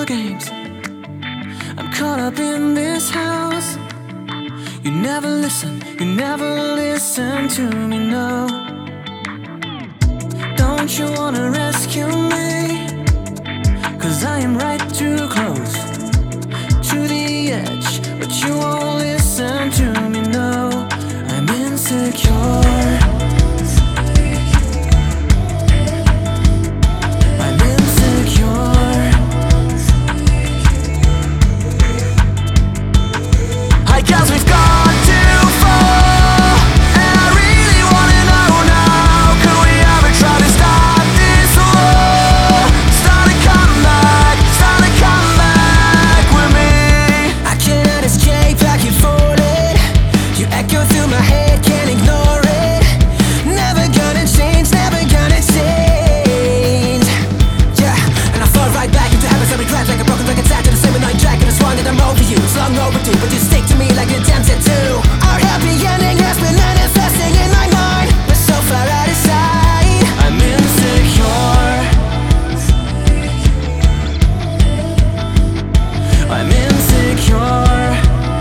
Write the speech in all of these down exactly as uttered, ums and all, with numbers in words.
games. I'm caught up in this house. You never listen, you never listen to me, no. Don't you wanna rescue me? Cause I am right too close to the edge, but you won't listen to me, no. I'm insecure. I'm insecure. I guess we've gone too far, and I really wanna know now. Could we ever try to stop this war? Start a comeback, start a comeback with me. I cannot escape, I keep falling. You echo through my head, can't ignore it. Never gonna change, never gonna change. Yeah, and I fall right back into habits that regret, like a broken record sad to the same annoying track. And it's wrong that I'm over you, it's long overdue, but you stick to me like a damn tattoo. Our happy ending has been manifesting in my mind. We're so far out of sight. I'm insecure. I'm insecure.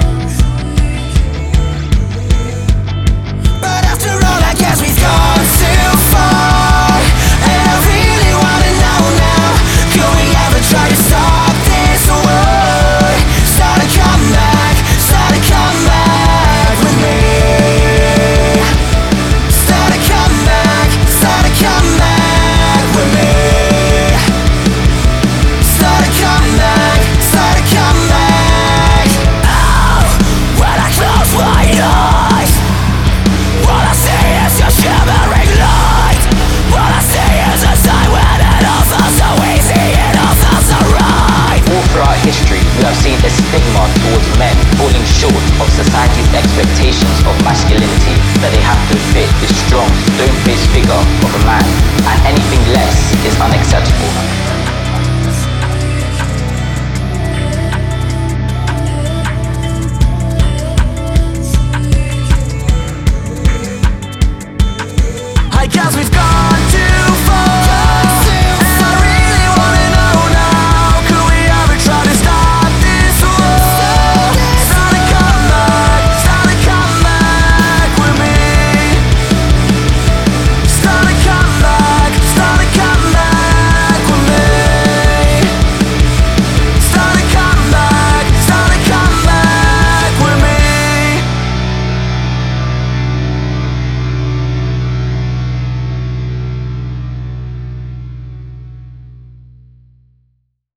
But after all, I guess we've gone too far, and I really wanna know now. Could we ever try to stop this war? Start a comeback, start a comeback with me. Start a comeback, start a comeback with me. Start a comeback, start a comeback. Oh, when I close my eyes, what I see is your shimmering light. What I see is a sign when it all feels so easy, it all feels so right. All throughout history, we have seen a stigma towards men falling short of society's expectations of masculinity, that they have to fit the strong, stone-faced figure of a man, and anything less is unacceptable.